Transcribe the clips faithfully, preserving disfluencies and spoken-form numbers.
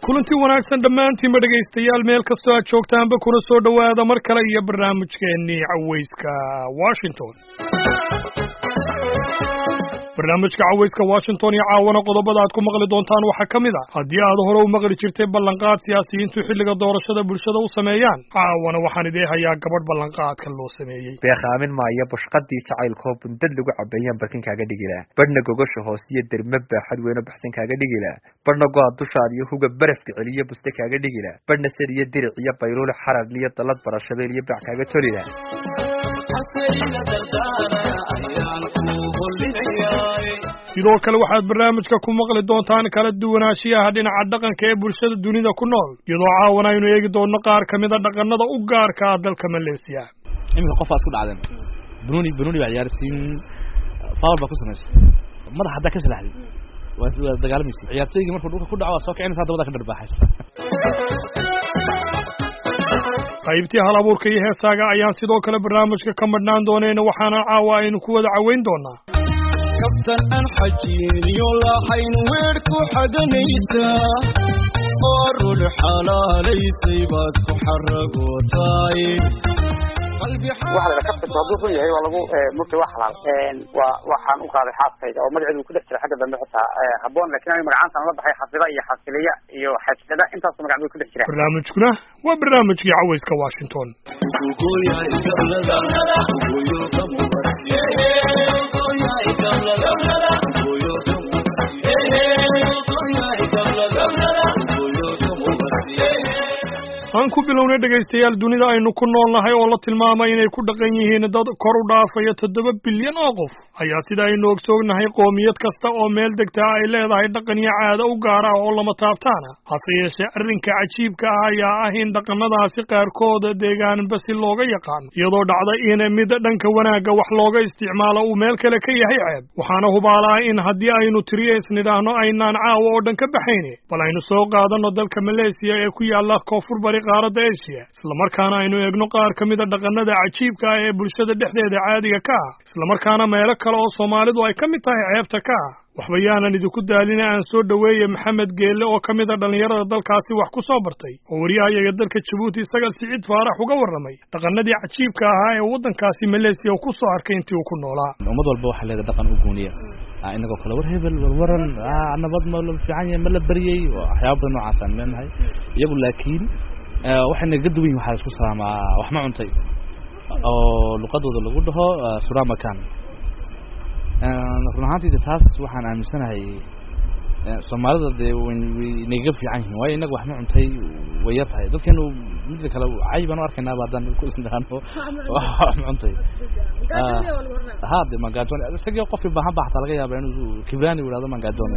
kulanti wanaagsan dhammaantiin ma dhegaystayaal meel kastoo aad joogtaanba kuna soo dhowaada mar kale iyo barnaamijkeennii cawayska Washington. barnaamijka cawayska Washington iyo caawana qodobada aad ku maqli doontaan waxa kamid ah haddii aad hore u maqli jirtay ballanqaad siyaasiyiintu xilliga doorashada bulshada u sameeyaan caawana waxaan idin hayaa gabadh ballanqaadka loo sameeyay beekhaamin maayo bushqadii jacaylkoo bundad lagu cabeeyaan barkin kaaga dhigilaa badhna gogosha hoos iyo derma baaxad weyn baxsan kaaga dhigilaa badhna go'aad dushaad iyo huga barafka celiya buste kaaga dhigilaa badhna sir iyo diric iyo bayruul xarag iyo dalad barashabeel iyo bac kaaga tolila sidoo kale waxaad barnaamijka ku maqli doontaan kala duwanaanshiyaha dhinaca dhaqanka ee bulshada dunida ku nool iyadoo caawana aynu eegi doonno qaar ka mid a dhaqannada u gaarka ah dalka Malaysia. iminka qof aad ku dhacdeen bununi bununi baa ciyaarsiin faul baa ku samaysay madax hadda ka salaxday waa dagaalamiisi ciyaartooyga markuu dhulka ku dhaco soo kicinaysa dabada ka dharbaaxaysa qaybtii hal abuurka iyo heesaaga ayaan sidoo kale barnaamijka ka madhnaan doonayna waxaana caawa aynu ku wada caweyn doonaa kabtan aan xajiiniyo lahayn weerku xaganaysa qorul xalaalaysay baad ku xaragootay waxa la kabtan hadduu run yahay waa lagu murti wax xalaal waa waxaan u qaaday xaafayda oo magaceedu ku dhex jira xagga dambe xitaa haboon laakiin ay magacaantan la baxay xafida iyo xasiliya iyo xajada intaas magaceedu ku dhex jira barnaamijkuna waa barnaamijkii cawayska Washington. aan ku bilownay dhegaystayaal dunida aynu ku noolnahay oo la tilmaamay inay ku dhaqan yihiin dad kor u dhaafaya toddoba bilyan oo qof ayaa sida aynu ogsoonnahay qoomiyad kasta oo meel degtaa ay leedahay dhaqan iyo caado u gaar ah oo lama taabtaana hase yeeshee arrinka cajiibka ah ayaa ah in dhaqannadaasi qaarkood deegaanba si looga yaqaan iyadoo dhacda in mid dhanka wanaagga wax looga isticmaalo uu meel kale ka yahay ceeb waxaana hubaalaa in haddii aynu tiriyo isnidhaahno aynaan caawa oo dhan ka baxayne bal aynu soo qaadanno dalka Malaysia ee ku yaalla koonfur bari qaaradda Asia isla markaana aynu eegno qaar ka mid a dhaqannada cajiibka ah ee bulshada dhexdeeda caadiga ka ah isla markaana meelo kale oo Soomaalidu ay ka mid tahay ceebta ka ah waxba yaanan idinku daalina aan soo dhaweeyay Maxamed Geelle oo ka mid ah dhalinyarada dalkaasi wax ku soo bartay oo wariyaha dalka Djibouti isaga Siciid Faarax uga warramay dhaqannadii cajiibka ahaa ee waddankaasi Malaysia ku soo arkay intii uu ku noolaa ummad walba waxa leedahay dhaqan u gooniya inagoo kala war hebel warwaran nabad ma la fiican yahay ma la bariyay waxyaabo badan noocaas aan leenahay iyagu laakiin waxayna ka duwan waxa isku salaamaa wax ma cuntay oo luqadooda lagu dhaho suramakan runaantii taas waxaan aaminsanahay Soomaalida de way naga fiican yihiin way inaga wax ma cuntay way yar tahay dadkeenu mid kale cayban u arkaynaa baadan ku isnaano wax ma cuntay hada magadoon isaga qof baahan baaxta laga yaabaa inuu kibani walaado magadoon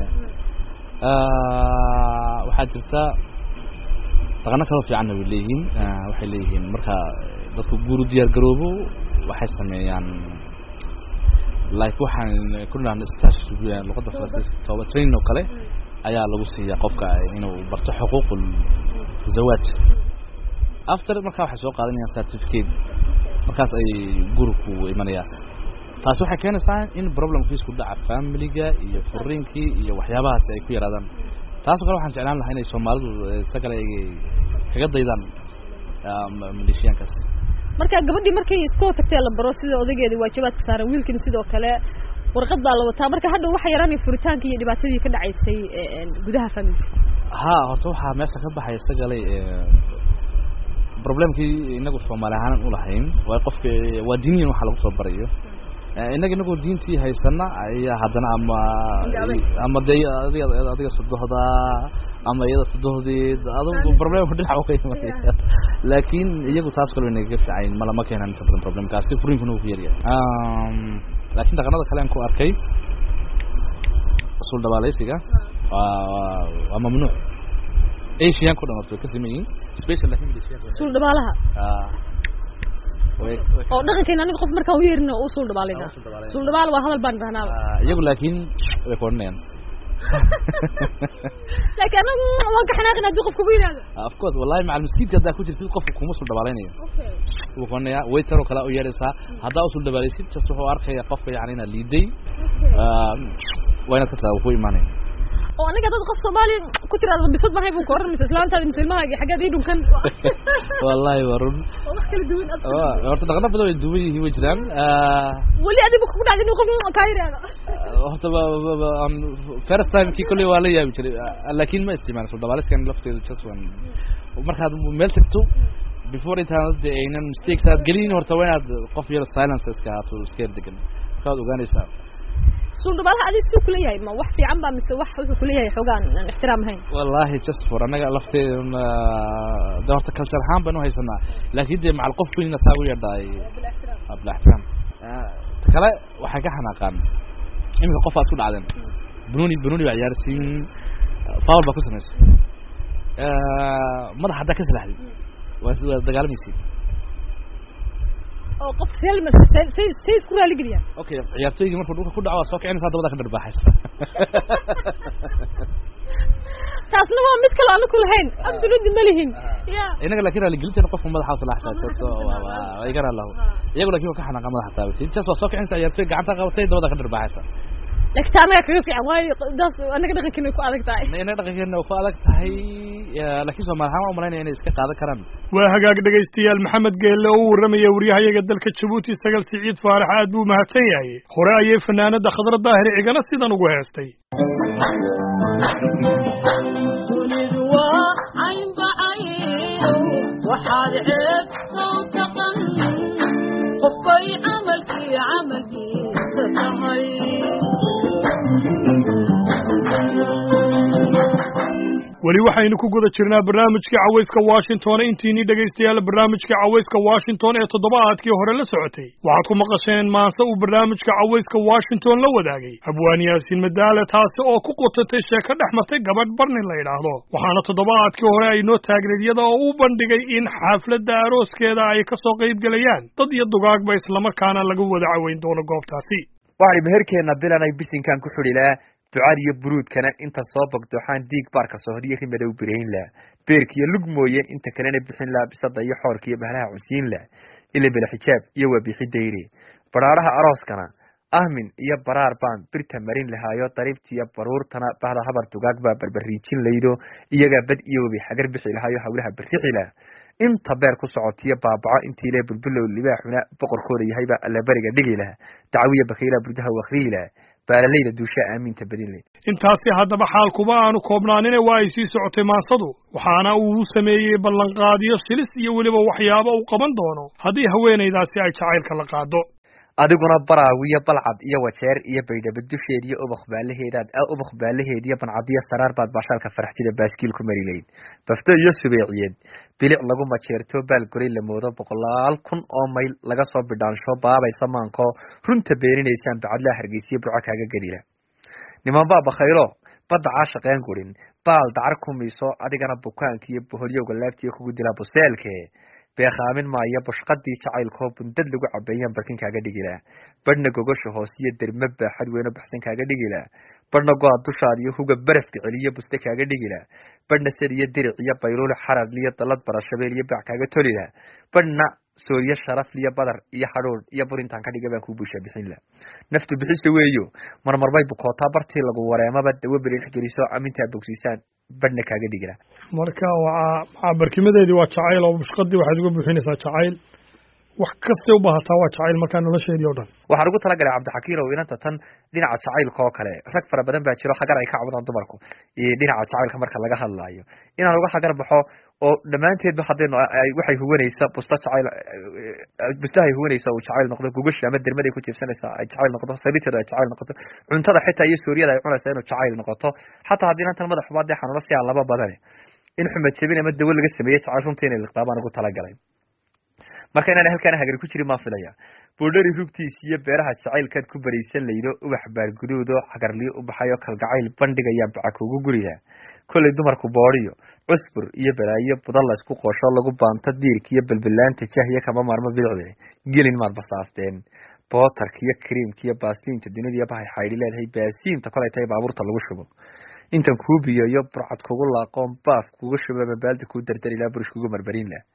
waxa jirta dhaqanka kale fiican way leeyihiin waxay leeyihiin marka dadku guuru diyaar garoobo waxay sameeyaan like waxaan kulana stage suuqyada luqadda Faransiiska tooba training oo kale ayaa lagu siiyaa qofka inuu barto xuquuqul zawaaj after marka waxa soo qaadanayaan certificate markaas ay guurku imanayaan taas waxay keenaysaa in problemkiisku dhaca family-ga iyo furinkii iyo waxyaabahaas ay ku yaraadaan taas kale waxaan jeclaan lahaa inay Soomaalidu sagale ay kaga daydaan Malaysiankas marka gabadhii markay isku tagtay la baro sida odageeda waajibaadka saaran wiilkina sidoo kale warqad baa la wataa marka hadda waxa yaranay furitaanka iyo dhibaatadii ka dhacaysay gudaha family ha horta waxa meesha ka baxay sagale problemkii inagu Soomaali ahaan u lahayn waa qofka waa diiniin waxa lagu soo barayo inaga inagu diintii haysana ayaa hadana ama ama adiga adiga sudohda ama iyada sudohdeed adigu problem ku dhinaca way markaa laakiin iyagu taas kale inay ka fiican ma lama keenan inta problem kaasi furinkuna uu yariya um laakiin dhaqanada kale aan ku arkay sul dabaalaysiga waa mamnuuc Asian ku dhamarto ka sameeyay special laakiin sul dabaalaha ah oo dhaqankeena aniga qof markaa u yeerina uu sul dabaalayna sul dabaal waa hadal baan rahnaa iyagu laakiin way koorneen laakiin anagu waan ka xanaaqina hadii qofku weeynaado of course wallahi macal miskiidka hadaa ku jirtid qofku kuma sul dabaalaynayo okay uu koornaya waiter oo kala u yeeraysa hadaa sul dabaalaysid just wuxuu arkaya qofka yaani ina liiday ah wayna ka taa ku iimaanay oo aniga dad qof Soomaali ku tiraado bisad ma hay buu koran mis islaantaada misilmahaaga xageed ii dhunkan wallahi warun wax kala duwan oo horta dhaqan badan way duwan yihiin way jiraan wali adigu ku dhacday inuu qof ka yiraahdo horta aan first time kii kulli waa la yaabi jiray laakiin ma isticmaal soo dabaaleskan lafteedu just one markaad meel tagto before it has the aynan mistakes aad gelin horta waa inaad qof yar silence iska haato iska degan kaad ogaanaysaa soo dabalaha adiga soo kula yahay ma wax fiican ba mise wax wuxuu kula yahay xogaan aan ixtiraam hayn wallahi just for anaga lafteeduna doorta culture haan banu haysanaa laakiin de macal qof weyn asagu yadhay abla ixtiraam kala waxa ka xanaaqan imika qof aad ku dhacdan bununi bununi waa ciyaarsiin foul ba ku sameysay ee madax hada ka salaxday waa sida dagaalamiisi oo qof selma say say isku raali geliya okay ciyaartooyga markuu dhulka ku dhaco soo kicin saadada ka dharbaaxaysa taasna waa mid kale aan ku lahayn absolutely malihin ya inaga laakiin raali gelinta qofka madaxa salaxay taasoo waa iga raalaw iyagu laakiin ka xanaaq madaxa taabtay taas waa soo kicin ciyaartooyga gacanta qabatay dabada ka dharbaaxaysa laakiin anaga kaga fiican way daas anaga dhaqankeena ku adag tahay anaga dhaqankeena ku adag tahay laakiin soo marxama u malaynaya inay iska qaadan karaan waa hagaag dhageystayaal maxamed geelle oo warramaya wariyahayaga dalka Djibouti sagal Siciid Faarax aad buu mahadsan yahay hore ayay fanaanada Khadra Daahir igana sidan ugu heestay waxaad ceeb soo taqan qofay amalkii amalkiisa tahay wali waxaynu ku guda jirnaa barnaamijka cawayska Washington intiini dhageystayaal barnaamijka cawayska Washington ee toddobaadkii hore la socotay waxaad ku maqasheen maanta uu barnaamijka cawayska Washington la wadaagay abwaan Yaasiin Madaale taasi oo ku qotatay sheeko dhexmatay gabadh barni la yiraahdo waxaana toddobaadkii hore ay noo taagreedyada oo u bandhigay in xafladda arooskeeda ay ka soo qayb galayaan dad iyo dugaagba isla markaana lagu wada caweyn doono goobtaasi waxay meherkeena bilan ay bisinkan ku xidhilaa ducaad iyo buruudkana inta soo bogdo waxaan diig baarka soo hadiyo rimadow bireyn la beerkiyo lug mooyeen inta kalena bixin la bisada iyo xoorka iyo bahalaha cunsiin la ila bila xijaab iyo wabixi dayri baraaraha arooskana ahmin iyo baraar baan birta marin lahaayo daribtiya baruurtana bahda habar dugaag baa barbariijin laydo iyaga bad iyo wabi xagar bixi lahaayo hawlaha birrixila inta beer ku socotiyo baabaco intii ilaa bulbulow libaaxuna boqorkooda yahayba alla bariga dhigi laha dacwiya bakayla burdaha wakhriila baalaleyda duusha aaminta badin leh intaasi haddaba xaalkuba aanu koobnaanina waa ay sii socotay maansadu waxaana uu sameeyey ballanqaadiyo shilis iyo weliba waxyaabo uu qaban doono haddii haweenaydaasi ay jacaylka la qaado adiguna baraawiyo balcad iyo wajeer iyo baydhabo dusheed iyo ubaq baalaheedaad ubaq baalaheed iyo bancadiyo saraar baad baashaalka faraxjida baaskiil ku marileyd bafto iyo subeeciyeed bilic lagu majeerto baalgoray la moodo boqolaal kun oo mayl laga soo bidhaansho baabaysa maanko runta beeninaysaan bacadlaa hargeysiyo burco kaaga gedila niman baa bakhaylo badda caashaqeen gurin baal dacar kumiiso adigana bukaanka iyo boholyowga laabtiya kugu dilaa buseelke beekaamin maayo bushqadii jacaylkoo bundad lagu cabeeyaan barkin kaaga dhigilaa badhna gogosha hoos iyo derma baaxad weyno baxsan kaaga dhigilaa badhna go-a dushaad iyo huga barafka celiyo buste kaaga dhigilaa badhna sad iyo diric iyo bayluule xarad liyo dalad barashabeel iyo baac kaaga tolila badhna sooriyo sharaf liyo badar iyo hadhoor iyo burintaan ka dhiga baan kuu buusha bixin la naftu bixisa weeyo marmarbay bukootaa bartii lagu wareemaba dawo beriix geliso amintaa bogsiisaan badhna kaaga dhigila marka waa barkimadeedii waa jacayl oo bushqadii waxaad uga buuxinaysaa jacayl wax kasta u baahataa waa jacayl markaa nolosheedii oo dhan waxaan ugu talagalay cabdixakiin oo inanta tan dhinaca jacaylka oo kale rag fara badan baa jiro xagar ay ka cabudaan dumarku iyo dhinaca jacaylka marka laga hadlaayo inaan uga xagar baxo oo dhammaanteedba haddaynu waxay huwanaysa busta jacayl bustahay huwanaysa uu jacayl noqdo gugasha ama dermaday ku jiibsanaysaa ay jacayl noqoto sabiteeda ay jacayl noqoto cuntada xitaa iyo suuriyada ay cunaysaa inuu jacayl noqoto xataa haddii inantan madax xumaad dee xanuuno si aan laba badane in xumad jabin ama dawo laga sameeyey jacayl runtii inay liqdaa baan ugu talagalay marka inaan halkaan hagar ku jirin ma filaya boodhari rugtiis iyo beeraha jacaylkaad ku baraysan laydo ubax baarguduudo xagarliyo u baxayo kalgacayl bandhigayaan baca kuugu guriga kollay dumarku boodhiyo cusbur iyo balaayo budal la isku qoosho lagu baanto diirka iyo balbilaanta jahya kama maarmo bidicde gelin maad basaasteen bootarka iyo kriimka iyo baasliinta dunida bahay xaydhi leedahay baasiinta kolay tahay baabuurta lagu shubo intan kuu biyo iyo burcad kugu laaqoon baaf kugu shubo mabaalda kuu dardar ilaa burish kugu marmarin lah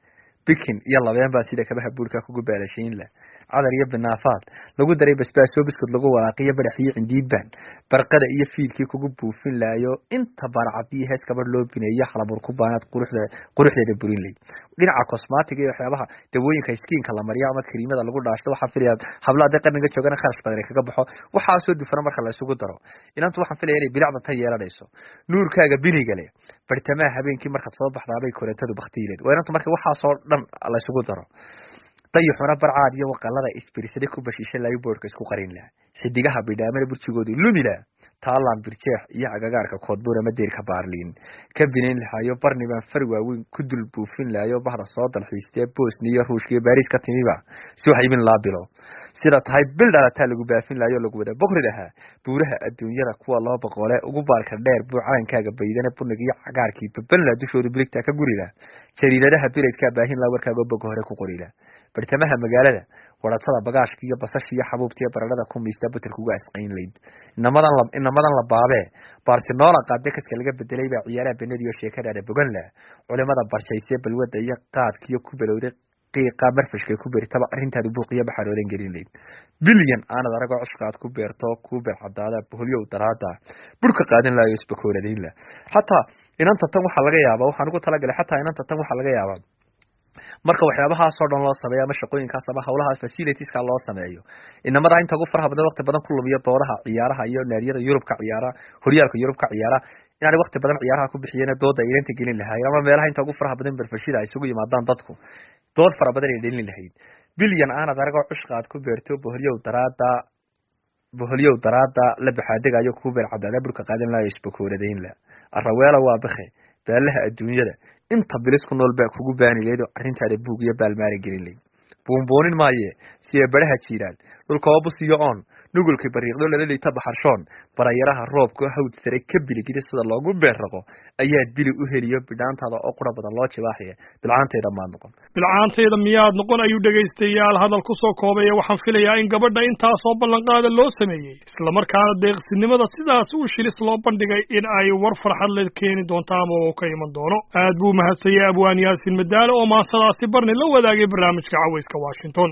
bikin iyo labeen baa sida kabaha buurka kugu baalashayn la cadar iyo binaafaad lagu daray basbaaso biskud lagu walaaqiyo badax iyo cindiidban barqada iyo fiilkii kugu buufin laayo inta barcadii hees kabar loo bineeyo xalabur ku baanad quruxda quruxdeeda burin lay dhinaca cosmetic iyo waxyaabaha dawooyinka skinka la mariyo ama kariimada lagu dhaashto waxa filayaa hablaha qarniga joogana kharash badan kaga baxo waxa soo dufana marka la isugu daro inantu waxaan filayaa inay bilacda tan yeelanayso nuurkaaga biniga leh bartamaha habeenkii marka soo baxdaabay koreetadu baktiileed waa inantu marka waxa soo dhan la isugu daro dayuxuna barcaad iyo waqalada isbirsade ku bashiishay layu boorka isku qarin laha xidigaha bidhaamada burjigoodu lumila taalan birjeex iyo agagaarka koodbuura madeerka baarliin ka binayn lahayo barniban far waaweyn ku dul buufin lahayo bahda soo dalxiistee Bosnia iyo Ruushka iyo Paris ka timiba soo haybin laa bilo sida tahay bil dhalataa lagu baafin lahayo lagu wada boqri lahaa buuraha adduunyada kuwa loo boqole ugu baarka dheer buucaankaaga baydana bunniga iyo cagaarkii babalna dushooda biligta ka gurila jariidadaha bileedka baahin la warkaaga bog hore ku qorila bartamaha magaalada waratada bagaashka iyo basasha iyo xabuubta iyo baradhada ku miista batarka uga asqayn leyd inamadan la inamadan la baabe Barcelona qaade kaska laga bedelay baa ciyaaraha benadiyo sheekada bogan la culimada barjayse balwada iyo qaadkiyo ku balowday qiiqa marfashka ku beertaba arintaadu buuqiya baxaroodan gelin leyd bilyan aanad arago cusqaad ku beerto ku beer cadaada boholiyo daraada burka qaadan laayo isbakooladeen la hatta inanta tan waxa laga yaabaa waxaan ugu talagalay hatta inanta tan waxa laga yaabaa marka waxyaabaha soo dhan loo sameeyo ama shaqooyinkaas ama hawlaha facilities ka loo sameeyo inamada inta ugu faraha badan waqti badan ku lumiyo dooraha ciyaaraha iyo naadiyada Yurub ka ciyaara horyaalka Yurub ka ciyaara inaad waqti badan ciyaaraha ku bixiyeen dooda ilanta gelin lahayd ama meelaha inta ugu faraha badan barfashida ay isugu yimaadaan dadku dood fara badan ay gelin lahayd bilyan aan adarago cusqaad ku beerto boholiyo daraada boholiyo daraada la baxaadigayo ku beer cadaada burka qaadan la isbakooradeyn la araweela waa bakhay baalaha adduunyada inta bilis ku nool baa kugu baanileedo arintaada buug iyo baalmaari gelin leey buunboonin maaye si ay baraha jiraan dhulka oo busiyo on nugulkii bariiqdo la leeyta baxarshoon barayaraha roobka hawd sare ka biligida sida loogu beerraqo ayaa dili u heliyo bidhaantada oo qura badan loo jibaaxiye bilcaanteeda ma noqon bilcaanteeda miyaad noqon ayuu dhageystayaal hadal ku soo koobay waxaan filayaa in gabadha inta soo ballan qaada loo sameeyay isla markaana deeqsinimada sidaas u shilis loo bandhigay in ay war farxad leh keeni doonto ama uu ka iman doono aad buu mahadsanyahay abwaan yaasin madaalo oo maasadaasi barni la wadaagay barnaamijka cawayska Washington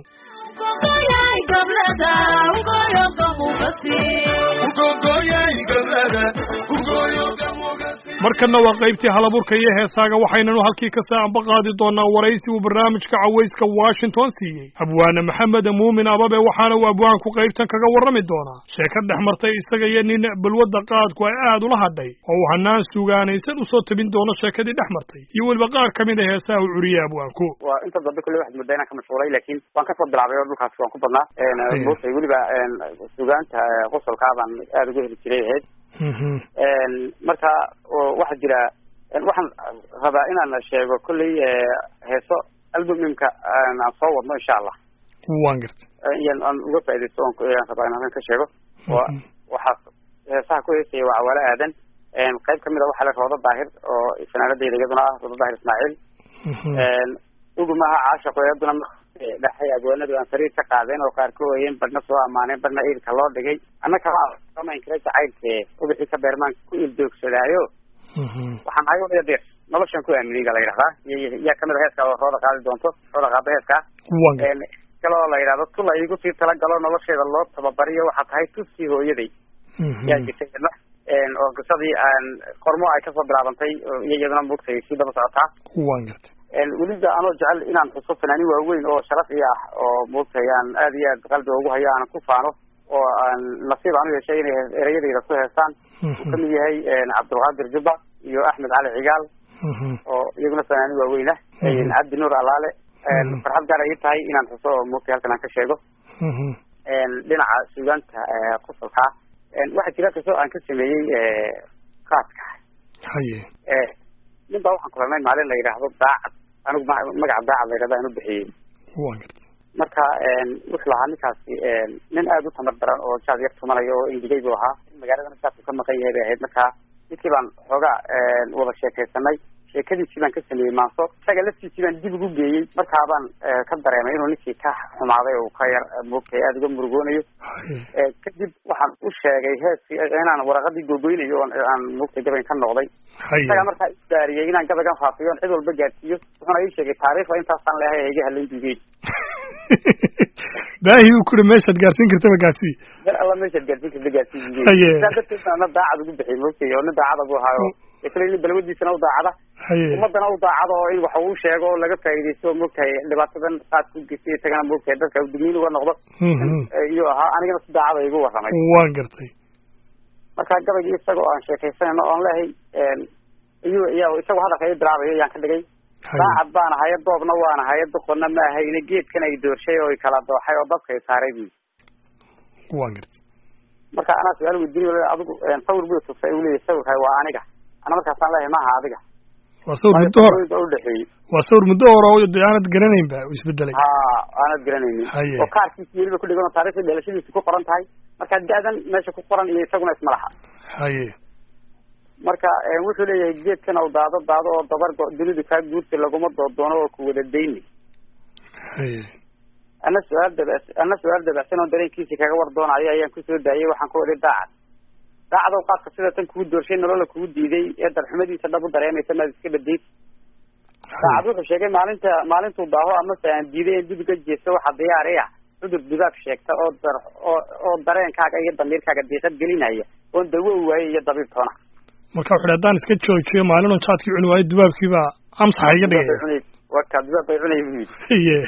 markana waa qaybtii halaburka iyo heesaaga waxaynanu halkii ka saacanba qaadi doonaa waraysi uu barnaamijka cawayska Washington siiyey abwaana maxamed muumin ababe waxaana uu abwaanku qaybtan kaga warrami doonaa sheeko dhex martay isaga iyo nin balwada qaadku ay aad ula hadhay oo uu hanaan suugaanaysan usoo tabin doono sheekadii dhex martay iyo weliba qaar ka mid a heesaha uu curiyey abwaanku waa inta dambe kulli waxaad mooddaa inaan ka mashquulay laakiin waan ka soo bilaabay oo dhulkaas waan ku badnaa buusay weliba suugaanta qosolkaabaan aada uga heli jiray ahayd marka waxaa jira waxaan rabaa inaan sheego kolley heeso albumimka aan soo wadno insha allah waan garta iyan aan uga faaidaysto aan rabaa inaan ka sheego waxaa heesaha ku heesaya waa cawaale aadan qayb kamid a waxaa la roodo daahir oo fanaanadayda iyaduna ah roodo daahir ismaaciil ugumaha caashaqo iyaduna dhaxay abwaanadu aan sariir ka qaadeen oo qaar ka ooyeen badhna soo ammaaneen badhna iilka loo dhigay annaka samayn kara jacaylkee ubixii ka beermaan ku ildoogsadaayo waxaan ahay wada deer noloshan ku aaminayga la yidhahdaa yaa kamid a heeska oo rooda qaadi doonto rooda qaada heeskaa kaloo la yidhahdo tula iigu sii talagalo nolosheeda loo tababariyo waxaa tahay tusii hooyaday yaa jirtay idna oo qisadii aan qormo ay kasoo bilaabantay iyo iyaduna mugtay sii daba socotaa waan gartay weliba anoo jecel inaan xuso fanaanin waaweyn oo sharaf i ah oo mugtay aan aad iyo aad qalbiga ugu hayo aanan ku faano oo aan nasiib aan u yeeshay inay ereyadayda ku heestaan uu kamid yahay cabdulqaadir jubba iyo axmed cali cigaal oo iyaguna fanaanin waaweyn ah cabdi nuur alaale farxad gaar ay tahay inaan xuso oo mugtay halkan aan ka sheego dhinaca suugaanta qosolkaa waxaa jira qiso aan ka sameeyey qaadka haye nin baa waxaan kulanay maalin la yidhaahdo daacad anigu magaca daacad la yidhahdo aan u bixiyey waan garta marka wuxuu lahaa ninkaasi nin aada u tamar daran oo jaad yar tumanayo oo ingigay buu ahaa magaaladana jaadku ka maqan yahay bay ahayd marka ninkii baan xoogaa wada sheekaysanay sheekadiisii baan ka sameeyey maanso isaga laftiisii baan dib ugu geeyey markaabaan ka dareemay inuu ninkii ka xumaaday oo ka yar moogtay aada uga murugoonayo kadib waxaan u sheegay heeskii inaan waraqadii googoynayo oon aan moogtay gabayn ka noqday isaga markaa isdaariyey inaan gabaygan faafiyo on cid walba gaadsiiyo wuxuuna ii sheegay taariikhda intaasaan leehay ee iga hadlayn dugeyn baahi uu kuri meeshaad gaarsiin kartaba gaarsii mar alla meeshaad gaarsiin karta gaarsiin dugeyn saa darteed ana daacad ugu bixiyay moogtay oo nin daacada buu ahaayo isla in balwadiisana u daacada ummadana u daacada oo in waxa uu sheego oo laga faa'iidaysto moogtahay dhibaatadan qaad ku gesiya tagana moogtahay dadka digniin uga noqdo iyo ahaa anigana si daacada igu warramay waan gartay marka gabaygii isagoo aan sheekaysanayno oon lehay iyo iya isagoo hadalka ii bilaabayo ayaan ka dhigay daacad baan ahay doobna waan ahay doqonna ma ahayne geedkan ay doorshay oo kala dooxay oo dadka ay saaray bu waan gartay marka anaa su-aal weydiinayo adigu sawir buu tusay uu leeyahay sawirkaay waa aniga ana markaasaan leeyahay maaha adiga waa sawir muddo hore udhexeeyey waa sawir muddo hore oo de aanad garanayn ba isbedelay ha aanad garanaynin oo kaarkiisi weliba ku dhigan oo taariikhda dhalashadiisa ku qoran tahay marka da-dan meesha ku qoran iyo isaguna isma laha haye marka wuxuu leeyahay geedkan oo daado daado oo dabar dunidu kaa guurtay laguma doodoono oo ku wada dayni haye ana su-aal dabas ana su-aal dabacsan oo dareenkiisi kaga war doonayo ayaan kusoo daayay waxaan ku odhay daacad daacad oo qaadka sida tan kugu doorshay nolola kugu diiday ee darxumadiisa dhab u dareemaysa maad iska badaysa daacad wuxuu sheegay maalinta maalintuu daaho amase aan diiday in dib uga jeesto waxa diyaari ah cudur dibaab sheegta oo dar oo oo dareenkaaga iyo damiirkaaga diiqad gelinaya oon dawo waayey iyo dabiib toona marka wuxuu haddaan iska joojiyo maalin un jaadkii cuni waayo dubaabkiibaa amsaxa iga dhigaya waka dubaab bay cunay bu iye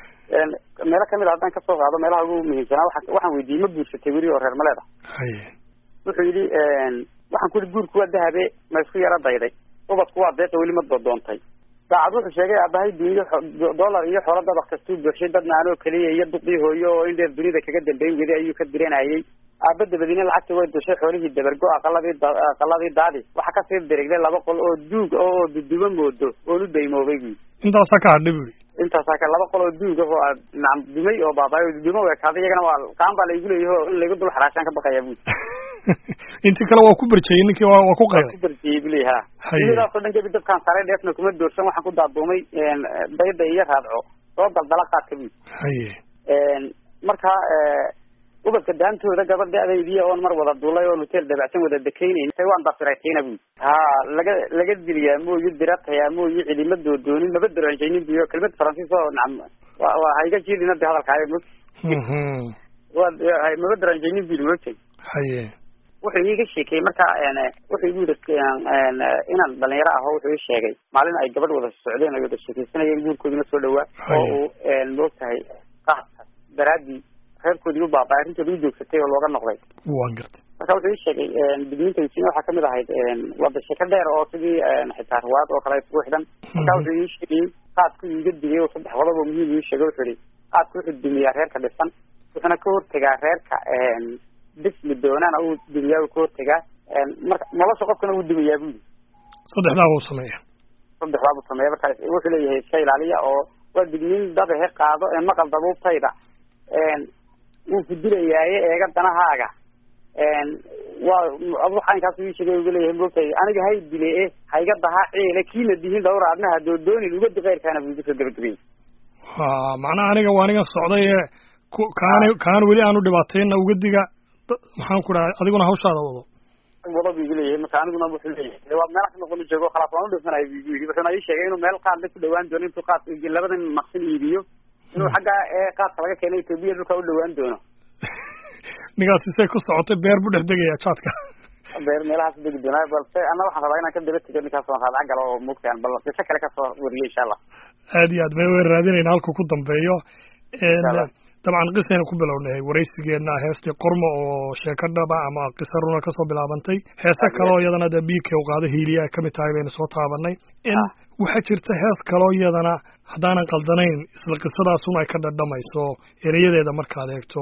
meelo kamid a haddaan kasoo qaado meelaha ugu muhiimsanaa waa waxaan weydiiyey ma guursatay weli oo reer maleeda haye wuxuu yidhi waxaan ku yihi guurku waa dahabe ma isku yaro dayday ubadku waa deeqa weli ma dodoontay daacad wuxuu sheegay aabahay duniya dollar iyo xoolo dabaq kastuu buuxshay dadna anoo keliya iyo duqii hooyo oo in dheer dunida kaga dambeyn weday ayuu ka diranayay aaba dabadina lacagta way dushay xoolihii dabargo aqaladii aqaladii daadi waxa kasii dirigday laba qol oo duug oo duduba moodo oon u daymoobay bu intaasaa ka hadhay bui intaasaa ka laba qol oo duug ah oo aad nacam dumay oo baabaayo duduma u ekaaday iyagana waa qaan baa laigu leeyaho in laigu dul xaraashaan ka baqaya bu intii kale waa ku berjeyey ninkii waa waa ku qayday ku berjeyey bu leeyaha dunidaasoo dhan gebi dabkaan saray dheefna kuma doorsan waxaan ku daaduumay dayda iyo raadco soo daldala qaadka bu haye marka ubadka daantooda gabadh da-daydiya oon mar wada duulay oon hotel dabacsan wada dekaynayn waan dafiraytayna bu ha laga laga diliyaa mooyo diratayaa mooyo cilima doodoonin maba daranjaynin buyo kelmad faransiis oo nacam wa waa hayga jiidina de hadalkaayo mog wa maba daranjaynin bui mogtay haye wuxuu iiga sheekeyey marka wuxuu igu yidhi inaan dhalinyaro aho wuxuu ii sheegay maalin ay gabadh wada socdeen ay wada sheekeysanayeen guurkoodina soo dhawaa oo uu moogtahay qaadka daraadii reerkoodii u baaba arrintooda u joogsatay oo looga noqday waan gartay marka wuxuu ii sheegay digniinta weysiina waxaa kamid ahayd wada sheeko dheer oo sidii xitaa riwaayad oo kale isugu xidhan marka wuxuu ii sheegay qaadku iiga digay oo saddex qodob oo muhiim ii sheegay wuxuu yihi qaadku wuxuu dumiyaa reerka dhisan wuxuuna ka hortegaa reerka dhismi doonana uu dumiyaa uu ka hortegaa marka nolosha qofkana uu dumiyaa bu yidhi saddexdaa buu sameeya saddexdaa buu sameeya marka wuxuu leeyahay iska ilaaliya oo waa digniin dabahe qaado maqal dabuubtayda wuu ku dilayaaye eega danahaaga waa waxaankaas ii sheegay uga leeyahay moogtahay aniga hay dile e hayga dahaa ceele kiina dihin dhawra adnaha doodoonin uga diqeyrkaana buu igu soo gabagabeyey ha macnaha aniga waa aniga socday ee ku kaana kaana weli aanu dhibaatayna uga diga maxaan ku dhahay adiguna hawshaada wado wado bu igu leeyahay marka aniguna wuxuu leeyahay waa meel noqon joogo khalaas waan udhisanayo bu igu yidhi wuxuuna ii sheegay inuu meel qaadla ku dhawaan doono intuu qaad labadan maqsin iibiyo inuu xagga ee qaadka laga keenay etoobiya dhulka u dhawaan doono ninkaasi say ku socotay beer buu dhex degayaa jaadka beer meelahaas degi doonaa balse ana waxaan rabaa inaan ka daba tego ninkaas waan raadca galo oo mugtaan bal qiso kale kasoo wariyo insha allah aad iyo aad may weyn raadinayna halku ku dambeeyo dabcan qisayna ku bilownahay waraysigeena heestii qormo oo sheeko dhaba ama qiso runa kasoo bilaabantay heese kaloo iyadana de b k u qaado hiiliyaa kamid tahay baynu soo taabanay waxaa jirta hees kaloo iyadana haddaanan qaldanayn isla qisadaasun ay ka dhadhamayso erayadeeda markaad eegto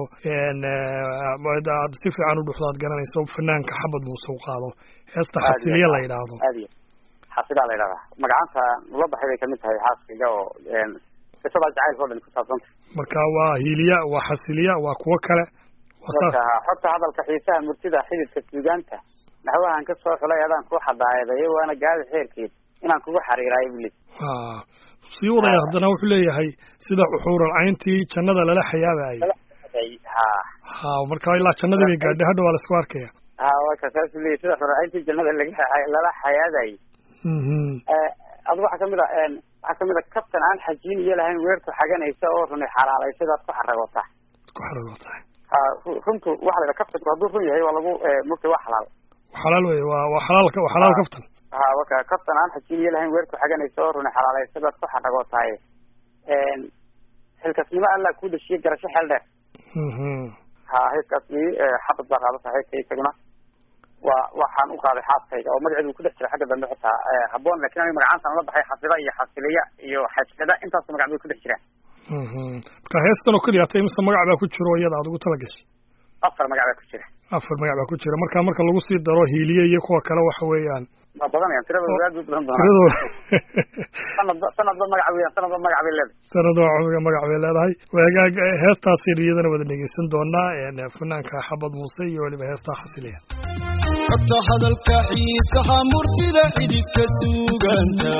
aad si fiican u dhuxdo aad garanayso fanaanka xabad muuse u qaado heesta xasiliya la yidhaahdo xasilaa la yidhahdaa magacanta nula baxay bay kamid tahay xaaskiga oo qisadaa jacaylka o dhan kusaabsanta marka waa hiiliya waa xasiliya waa kuwo kale xogta hadalka xiisaha murtida xididka suugaanta naxwahan kasoo xulay adaan ku xadaayaday waana gaadi xeerkeed inaan kugu xariiraayo buu leeyahay ha sii wadaya haddana wuxuu leeyahay sida xuurul cayntii jannada lala xayaabayay ha ha marka ilaa jannadii bay gaadhay hadda waa la isku arkaya ha waa ka saas leeyahay sida xuurul cayntii jannada laga lala xayaabayay mhm ee adigu waxa kamid ah een waxa kamid ah kabtan aan xajiin iyo lahayn weerku xaganaysa oo run xalaalaysidaad ku xaragota ku xaragota ha runtu waxa la kabtan hadduu run yahay waa lagu mugti wax xalaal xalaal weey waa waa xalaal ka xalaal kaftan ha waka kabtan aan xajiin lahayn weerku xaganaysa oo run xalaalaysidaad ku xaragotay een halkaasnimo alla ku dhashiye garasho xel dheer mhm ha halkaasni xabad baqaado saxiibkay tagna waa waxaan u qaaday xaaskayga oo magaceedu ku dhex jira xagga dambe xitaa haboon laakiin aniga magacaantan la baxay xafida iyo xasiliya iyo xajada intaas magac ku dhex jira mhm ka heestan oo kaliya tay mise magac baa ku jiro iyada aad ugu talagashay afar magac baa ku jira afar magac baa ku jira marka marka lagu sii daro hiiliye iyo kuwa kale waxa weeyaan ma badanayaan tiradooda aad u badan doonaa tiradooda sanad sanad magac weeyaan sanad magac bay leedahay sanad magac bay leedahay waagaag heestaasi iyadana wada dhegeysan doonaa ee fanaanka xabad muuse iyo waliba heestaa xasiliya xogta hadalka xiisaha murtida xididka suuganta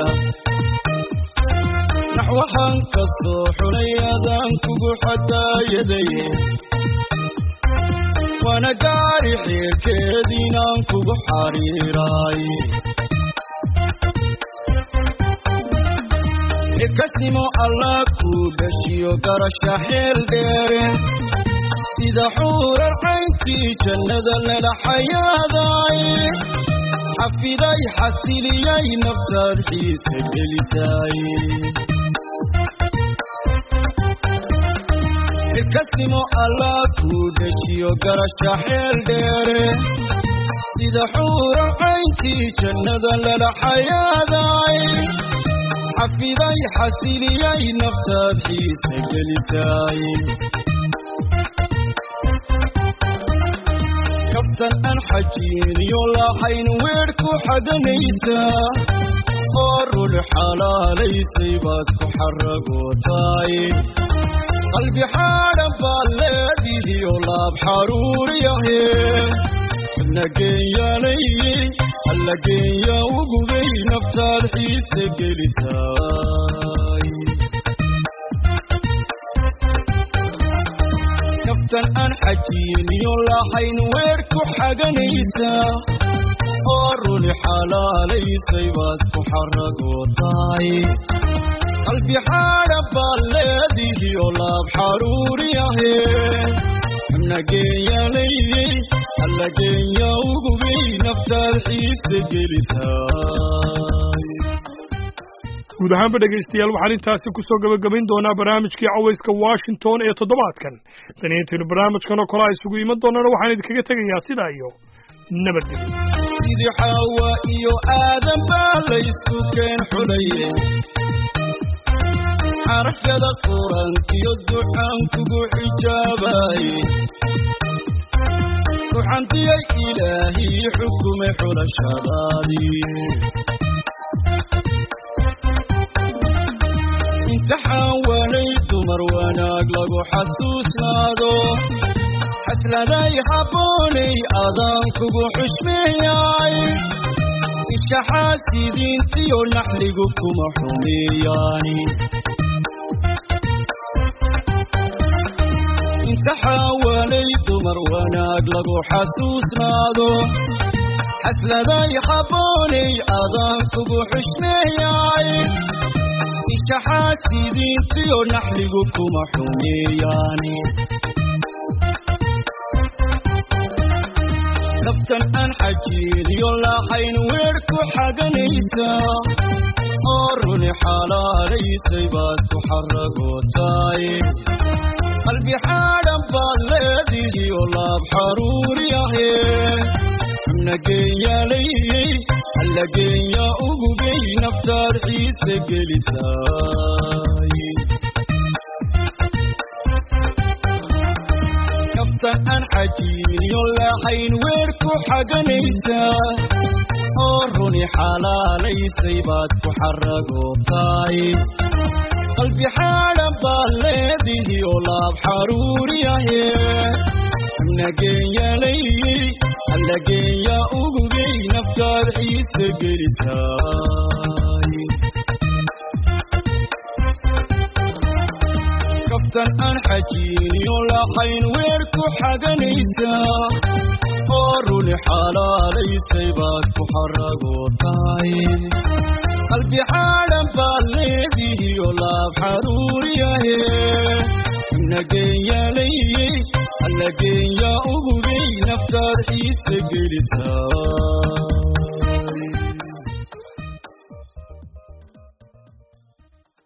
naxwahan kasoo xulayadaan kugu xadaayadaye waana gaari xeerkeediinaan kugu xariiraay ikasimo allah kuu dhashiyo garasha xeel dheere sida xuurar caynkii jannada lala xayaaday xafiday xasiliyay naftaad xiisa gelisay ikasimo allah kuu dhashiyo garasha xeel dheere sida xuurar caynkii jannada lala xayaaday xafiday xasiliyay naftaad xiisa gelisay kabtan aan xajiiniyo lahayn weerku xaganaysa oo rul xalaalaysay baad ku xaragotay qalbi xaadhan baad leedihiyo laab xaruuriyahe nageeyanay alla geeya ugubay naftaad xiisa gelisay kabtan aan xajiiniyo lahayn weerku xaganaysa oo ruli xalaalaysay baad ku xaragotay qalbi xaadhan baad leedihiyo laab xaruuriyahe nageeyanay alla geeya ugubay naftaad xiisa gelisay guud ahaanba dhegaystayaal waxaan intaasi kusoo gabagabayn doonaa barnaamijkii cawayska washington ee toddobaadkan daniintaynu barnaamijkan oo kale a isugu iman doonana waxaan idinkaga tegayaa sidaa iyo nabadgelyo sidii xaawa iyo aadan baa laysku keen xulaye xarafyada qurankiyo duxaan kugu xijaabaye duxantiyay ilaahii xukume xulashadaadii imtixaan wanay dumar wanaag lagu xasuusnaado xasladay habboonay adaan kugu xushmeeyay ishaxaasidiintiyo naxligu kuma xumeeyaani imtixaan wanay dumar wanaag lagu xasuusnaado xasladay habboonay adaan kugu xushmeeyay ishaxaasidiintiyo naxligu kuma xumeeyaani kabtan aan xajiiniyo lahayn weerku xaganaysa oo runi xalaalaysay baad ku xaragotay qalbi xaadhan baad leedihiyo laab xaruuriyahe nageeyanay alla geeya ugubay naftaad xiisa gelisay kabtan aan xajiiniyo lahayn weerku xaganaysa oo runi xalaalaysay baad ku xaragotay qalbi xaadhan baad leedihiyo laab xaruuriyahe nageeyanay alla geeya ugubay naftaad xiisa gelisay كفتن أن حجيني ولا حين ويركو حاجة نيسا قارو لحلالي سيبات كحرقو طاين قلبي حالا بالذي ولا بحروري نجيا لي نجيا أبوي نفتر إستقلتها